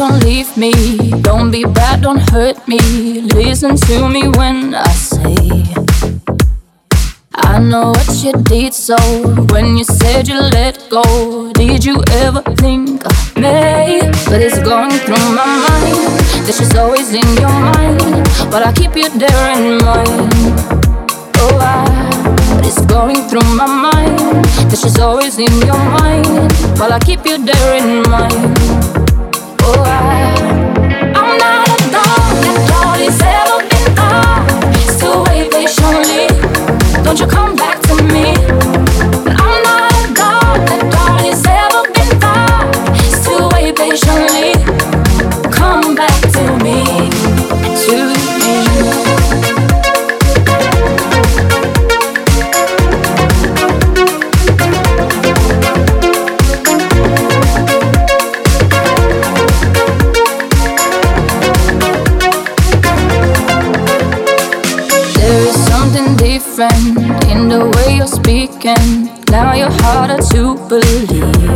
don't leave me. Don't be bad, don't hurt me. Listen to me when I say I know what you did, so when you said you let go, did you ever think of me? But it's going through my mind that she's always in your mind, but I keep you there in mind. Oh, but it's going through my mind that she's always in your mind, while I keep you there in mind. Oh, I'm not a dog that all is ever been thought. Still wait patiently. Don't you come back to me? But I'm not a dog that all is ever been thought. Still wait patiently. Come back to me, to me. In the way you're speaking, now you're harder to believe.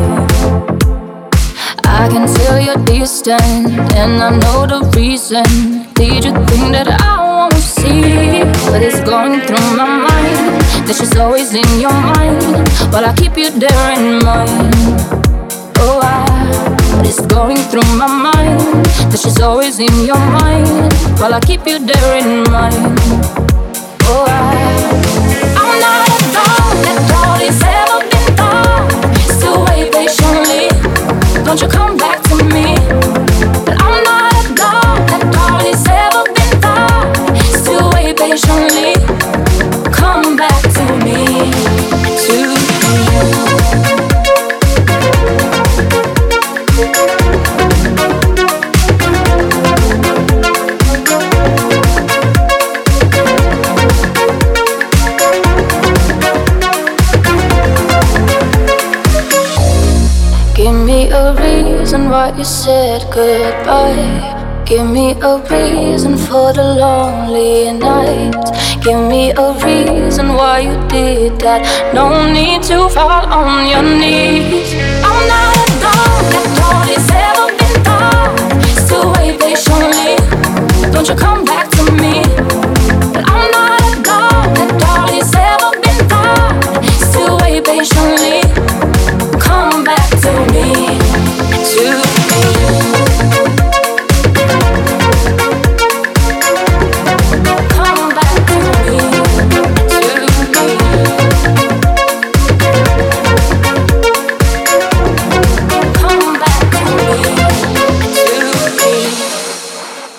I can tell you're distant, and I know the reason. Did you think that I won't see? But it's going through my mind that she's always in your mind, but I keep you there in mind. Oh, but it's going through my mind that she's always in your mind, while I keep you there in mind. Oh, I'm not a dog that all is ever been thought. Still wait patiently. Don't you come back to me? But I'm not a dog that all is ever been thought. Still wait patiently. Come back to me, to why you said goodbye. Give me a reason for the lonely nights. Give me a reason why you did that. No need to fall on your knees.